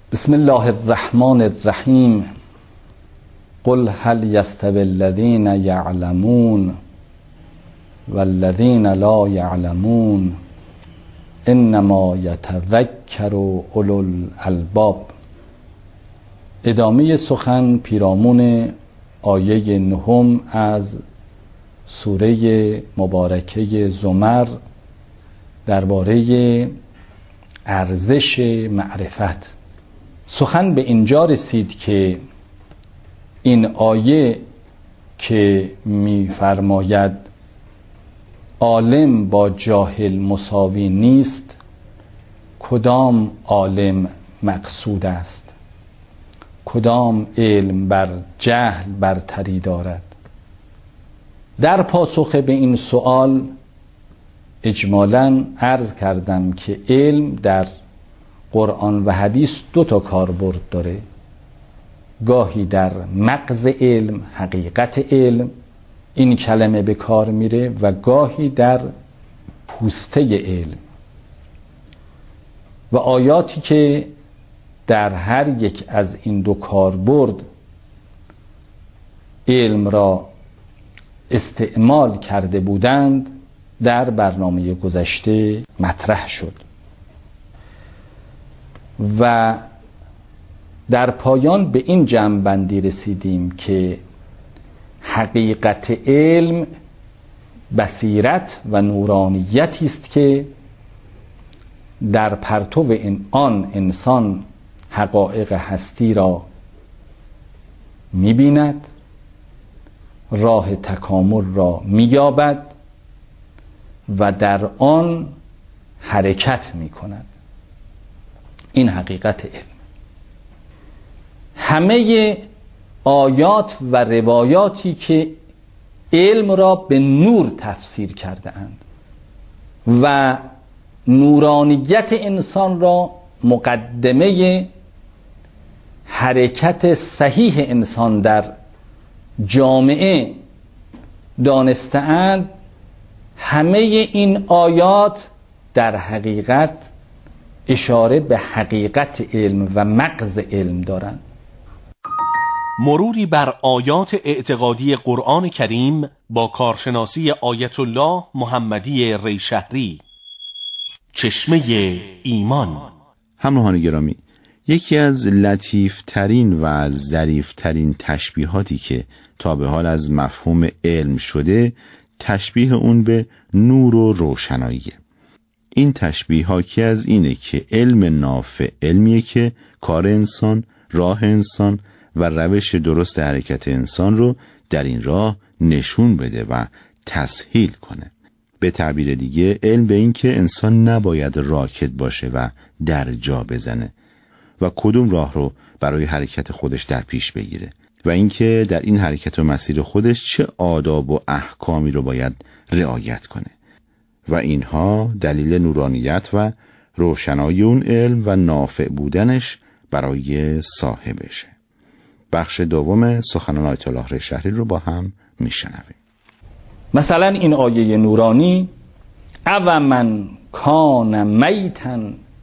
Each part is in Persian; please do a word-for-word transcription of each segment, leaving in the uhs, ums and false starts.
بسم الله الرحمن الرحیم. قل هل یستوی الذین یعلمون والذین لا یعلمون انما یتذکر اولو الالباب. ادامه سخن پیرامون آیه نهم از سوره مبارکه زمر درباره ارزش معرفت. سخن به اینجا رسید که این آیه که می‌فرماید عالم با جاهل مساوی نیست، کدام عالم مقصود است؟ کدام علم بر جهل برتری دارد؟ در پاسخ به این سوال اجمالاً عرض کردم که علم در قرآن و حدیث دو تا کاربرد داره. گاهی در مغز علم، حقیقت علم این کلمه به کار میره و گاهی در پوسته علم. و آیاتی که در هر یک از این دو کاربرد علم را استعمال کرده بودند در برنامه گذشته مطرح شد و در پایان به این جمع‌بندی رسیدیم که حقیقت علم بصیرت و نورانیتی است که در پرتو این آن انسان حقایق هستی را می‌بیند، راه تکامل را می‌یابد و در آن حرکت می‌کند. این حقیقت علم. همه آیات و روایاتی که علم را به نور تفسیر کرده اند و نورانیت انسان را مقدمه حرکت صحیح انسان در جامعه دانسته اند، همه این آیات در حقیقت اشاره به حقیقت علم و مغز علم دارند. مروری بر آیات اعتقادی قرآن کریم با کارشناسی آیت الله محمدی ریشهری. چشمه ایمان. همراهان گرامی، یکی از لطیفترین و ظریفترین تشبیهاتی که تا به حال از مفهوم علم شده تشبیه اون به نور و روشناییه. این تشبیه حاکی از اینه که علم نافع علمیه که کار انسان، راه انسان و روش درست حرکت انسان رو در این راه نشون بده و تسهیل کنه. به تعبیر دیگه علم به این که انسان نباید راکد باشه و در جا بزنه و کدوم راه رو برای حرکت خودش در پیش بگیره و اینکه در این حرکت و مسیر خودش چه آداب و احکامی رو باید رعایت کنه و اینها دلیل نورانیت و روشنایی اون علم و نافع بودنش برای صاحبشه. بخش دوم سخنان آیت الله ریشهری رو با هم میشنویم. مثلا این آیه نورانی او من کان میتا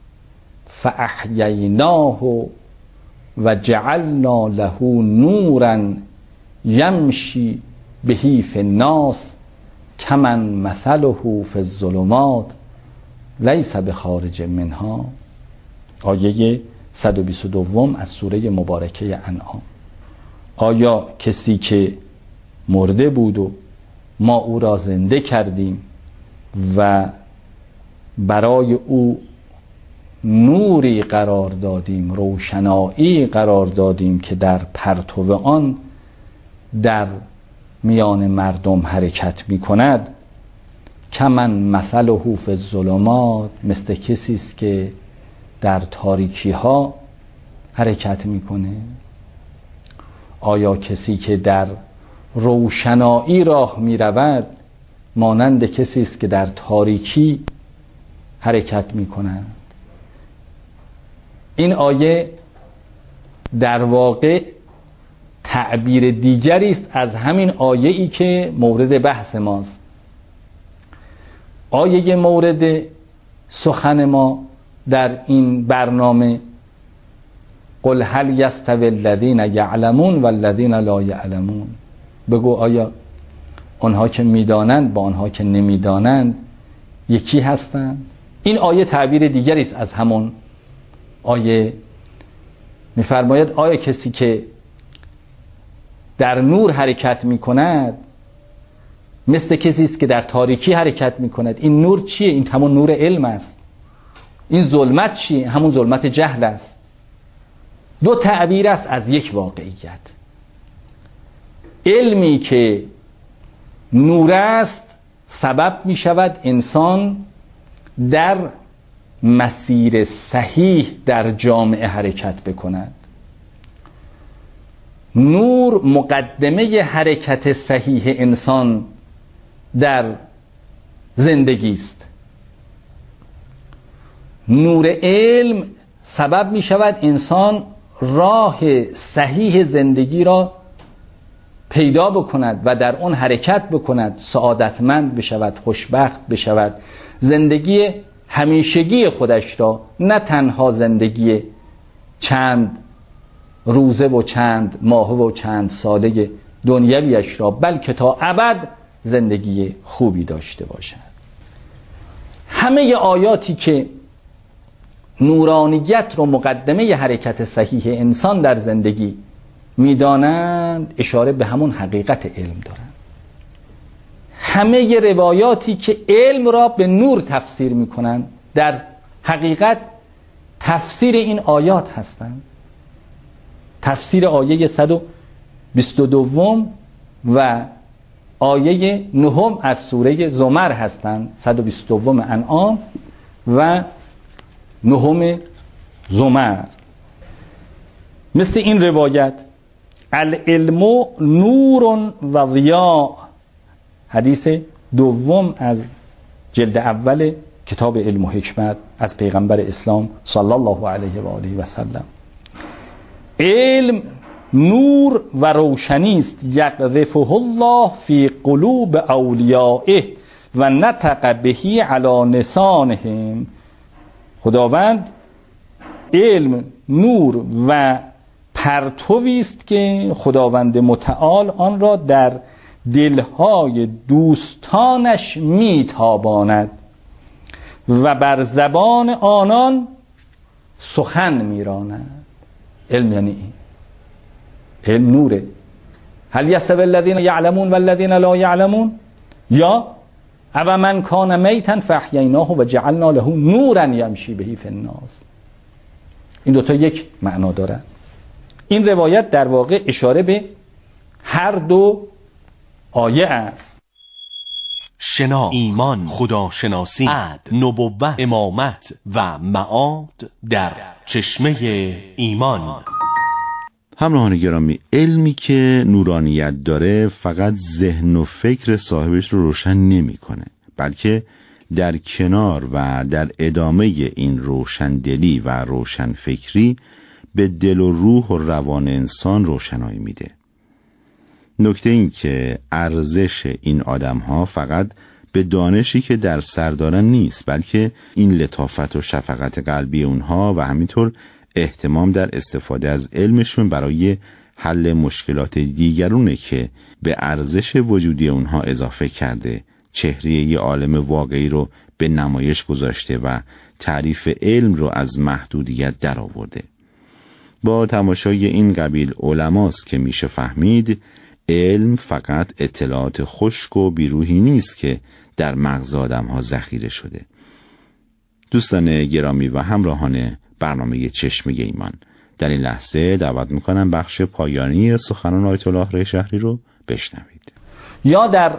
فاحییناه و جعلنا له نورا یمشی به فی الناس کمن مثله فی الظلمات لیس بخارج منها. آیه صد و بیست و دو از سوره مبارکه انعام. آیا کسی که مرده بود و ما او را زنده کردیم و برای او نوری قرار دادیم، روشنایی قرار دادیم که در پرتو آن در میان مردم حرکت می کند، کمن مثله فی الظلمات، مثل کسی است که در تاریکی ها حرکت میکنه؟ آیا کسی که در روشنایی راه می رود مانند کسی است که در تاریکی حرکت می کند؟ این آیه در واقع تعبیر دیگری است از همین آیه‌ای که مورد بحث ماست. آیه مورد سخن ما در این برنامه قل هل یستوی الذین یعلمون والذین لا یعلمون، بگو آیا آنها که میدانند با آنها که نمیدانند یکی هستند؟ این آیه تعبیر دیگری است از همون آیه. میفرماید آیا کسی که در نور حرکت میکند مثل کسی است که در تاریکی حرکت میکند؟ این نور چیه؟ این همون نور علم است. این ظلمت چیه؟ همون ظلمت جهل است. دو تعبیر است از یک واقعیت. علمی که نور است سبب می شود انسان در مسیر صحیح در جامعه حرکت بکند. نور مقدمه حرکت صحیح انسان در زندگی است. نور علم سبب می شود انسان راه صحیح زندگی را پیدا بکند و در اون حرکت بکند، سعادتمند بشود، خوشبخت بشود، زندگی همیشگی خودش را، نه تنها زندگی چند روزه و چند ماه و چند ساله دنیویش را، بلکه تا ابد زندگی خوبی داشته باشد. همه آیاتی که نورانیت رو مقدمه حرکت صحیح انسان در زندگی میدانند اشاره به همون حقیقت علم دارند. همه روایاتی که علم را به نور تفسیر میکنند در حقیقت تفسیر این آیات هستند. تفسیر آیه صد و بیست و دو و آیه نهم از سوره زمر هستند، صد و بیست و دو انعام و نهم زمر. مثل این روایت العلم نور و ضیاء، حدیث دوم از جلد اول کتاب علم و حکمت از پیغمبر اسلام صلی الله علیه و آله و سلم. علم نور و روشنی است، یقذفه الله فی قلوب اولیائه و نطق بهی علی لسانهم. خداوند علم نور و پرتوی است که خداوند متعال آن را در دلهای دوستانش میتاباند و بر زبان آنان سخن میراند. علم یعنی این، علم نوره. هل یستوی الذین یعلمون والذین لا یعلمون، یا او من کان میتا فاحییناه و جعلنا له نورا یمشی به فی الناس. این دوتا یک معنا دارن. این روایت در واقع اشاره به هر دو آیه است. شنا، ایمان، خداشناسی، عدل، نبوت، امامت و معاد در چشمه ایمان. همراهان گرامی، علمی که نورانیت داره فقط ذهن و فکر صاحبش رو روشن نمی‌کنه، بلکه در کنار و در ادامه این روشندلی و روشنفکری به دل و روح و روان انسان روشنایی میده. نکته این که ارزش این آدم‌ها فقط به دانشی که در سر دارن نیست، بلکه این لطافت و شفقت قلبی اونها و همینطور اهتمام در استفاده از علمشون برای حل مشکلات دیگرونه که به ارزش وجودی اونها اضافه کرده، چهره یه عالم واقعی رو به نمایش گذاشته و تعریف علم رو از محدودیت در آورده. با تماشای این قبیل علماست که میشه فهمید علم فقط اطلاعات خشک و بیروحی نیست که در مغز آدم‌ها ذخیره شده. دوستان گرامی و همراهان برنامه چشمه ایمان، در این لحظه دعوت میکنم بخش پایانی سخنان آیت الله ریشهری رو بشنوید. یا در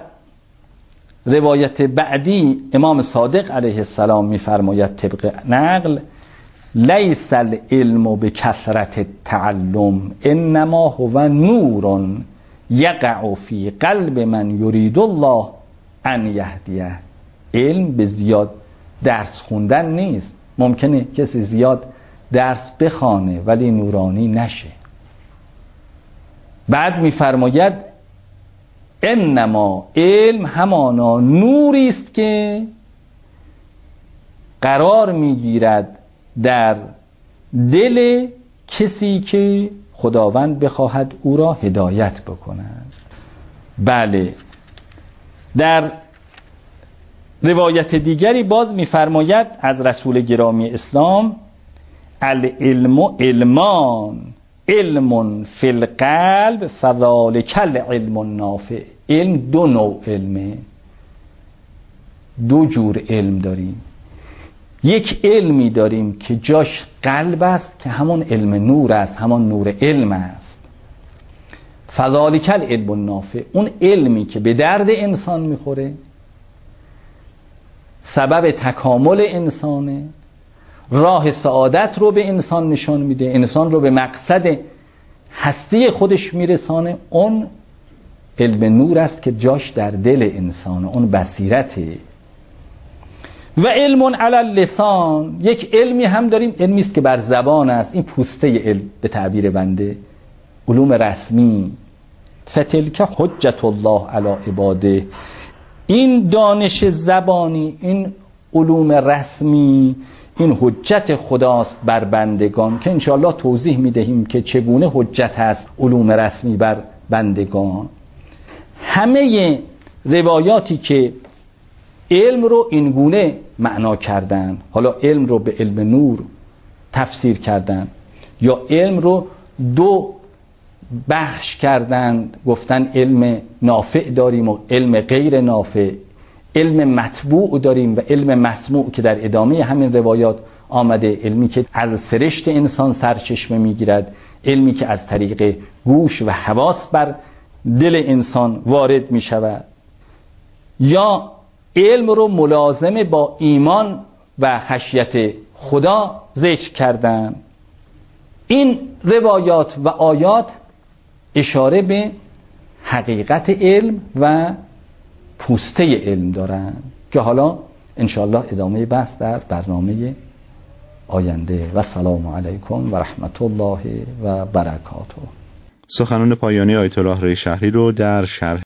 روایت بعدی امام صادق علیه السلام میفرماید طبق نقل: لیس العلم بکثرت التعلم انما هو نور یقع فی قلب من یرید الله ان یهدیه. علم به زیاد درس خوندن نیست. ممکنه کسی زیاد درس بخوانه ولی نورانی نشه. بعد میفرماید انما علم همانا نوری است که قرار میگیرد در دل کسی که خداوند بخواهد او را هدایت بکند. بله، در روایت دیگری باز می‌فرماید از رسول گرامی اسلام: العلم علمان، علم فی القلب فذلک العلم النافع. علم دو نوع علمه، دو جور علم داریم. یک علمی داریم که جاش قلب است که همون علم نور است، همون نور علم است. فذلک العلم النافع، اون علمی که به درد انسان میخوره، سبب تکامل انسانه، راه سعادت رو به انسان نشان میده، انسان رو به مقصد هستی خودش میرسانه، اون علم نور است که جاش در دل انسانه، اون بصیرته. و علم علی اللسان، یک علمی هم داریم، علمی است که بر زبان است، این پوسته علم به تعبیر بنده، علوم رسمی. فتلک حجت الله علی عباده، این دانش زبانی، این علوم رسمی، این حجت خداست بر بندگان که انشاءالله توضیح میدهیم که چگونه حجت هست علوم رسمی بر بندگان. همه روایاتی که علم رو اینگونه معنا کردن، حالا علم رو به علم نور تفسیر کردن یا علم رو دو بخش کردن، گفتن علم نافع داریم و علم غیر نافع، علم مطبوع داریم و علم مسموع که در ادامه همین روایات آمده، علمی که از سرشت انسان سرچشمه میگیرد، علمی که از طریق گوش و حواس بر دل انسان وارد می شود، یا علم رو ملازم با ایمان و خشیت خدا ذکر کردن. این روایات و آیات اشاره به حقیقت علم و پوسته علم دارن که حالا انشاءالله ادامه بحث در برنامه آینده. و سلام علیکم و رحمت الله و برکاته. سخنان پایانی آیت الله ری شهری رو در شرح